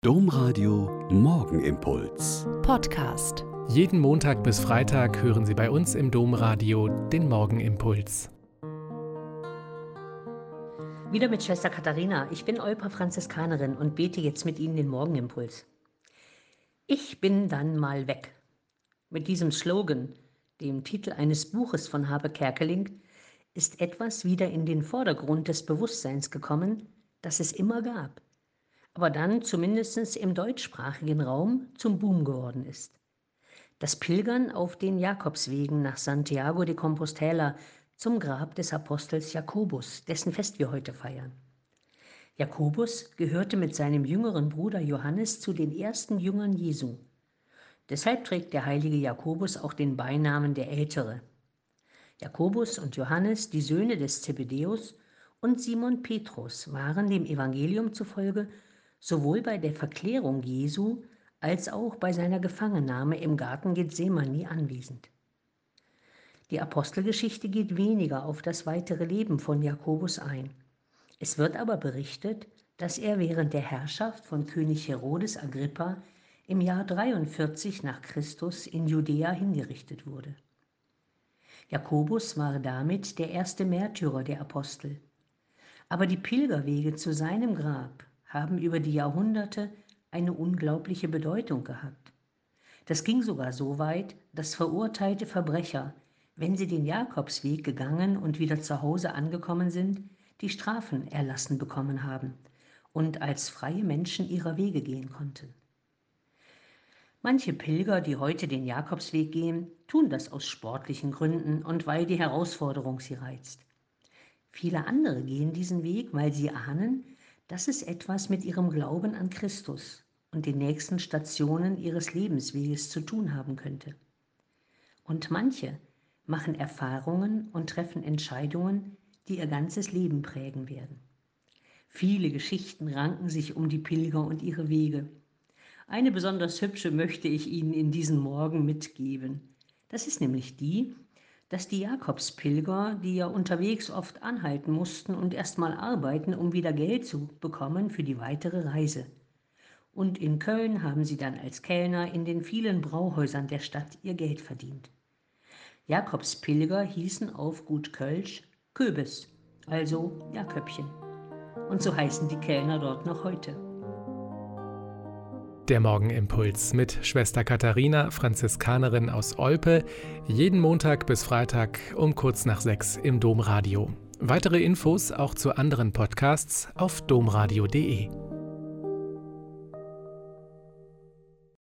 Domradio Morgenimpuls. Podcast. Jeden Montag bis Freitag hören Sie bei uns im Domradio den Morgenimpuls. Wieder mit Schwester Katharina. Ich bin Olpa Franziskanerin und bete jetzt mit Ihnen den Morgenimpuls. Ich bin dann mal weg. Mit diesem Slogan, dem Titel eines Buches von Habe Kerkeling, ist etwas wieder in den Vordergrund des Bewusstseins gekommen, das es immer gab, aber dann zumindest im deutschsprachigen Raum zum Boom geworden ist. Das Pilgern auf den Jakobswegen nach Santiago de Compostela zum Grab des Apostels Jakobus, dessen Fest wir heute feiern. Jakobus gehörte mit seinem jüngeren Bruder Johannes zu den ersten Jüngern Jesu. Deshalb trägt der heilige Jakobus auch den Beinamen der Ältere. Jakobus und Johannes, die Söhne des Zebedäus, und Simon Petrus waren dem Evangelium zufolge sowohl bei der Verklärung Jesu als auch bei seiner Gefangennahme im Garten Gethsemane anwesend. Die Apostelgeschichte geht weniger auf das weitere Leben von Jakobus ein. Es wird aber berichtet, dass er während der Herrschaft von König Herodes Agrippa im Jahr 43 nach Christus in Judäa hingerichtet wurde. Jakobus war damit der erste Märtyrer der Apostel. Aber die Pilgerwege zu seinem Grab haben über die Jahrhunderte eine unglaubliche Bedeutung gehabt. Das ging sogar so weit, dass verurteilte Verbrecher, wenn sie den Jakobsweg gegangen und wieder zu Hause angekommen sind, die Strafen erlassen bekommen haben und als freie Menschen ihrer Wege gehen konnten. Manche Pilger, die heute den Jakobsweg gehen, tun das aus sportlichen Gründen und weil die Herausforderung sie reizt. Viele andere gehen diesen Weg, weil sie ahnen, dass es etwas mit ihrem Glauben an Christus und den nächsten Stationen ihres Lebensweges zu tun haben könnte. Und manche machen Erfahrungen und treffen Entscheidungen, die ihr ganzes Leben prägen werden. Viele Geschichten ranken sich um die Pilger und ihre Wege. Eine besonders hübsche möchte ich Ihnen in diesen Morgen mitgeben. Das ist nämlich die, dass die Jakobspilger, die ja unterwegs oft anhalten mussten und erstmal arbeiten, um wieder Geld zu bekommen für die weitere Reise. Und in Köln haben sie dann als Kellner in den vielen Brauhäusern der Stadt ihr Geld verdient. Jakobspilger hießen auf gut Kölsch Köbes, also Jaköbchen. Und so heißen die Kellner dort noch heute. Der Morgenimpuls mit Schwester Katharina, Franziskanerin aus Olpe, jeden Montag bis Freitag um kurz nach 6 im Domradio. Weitere Infos auch zu anderen Podcasts auf domradio.de.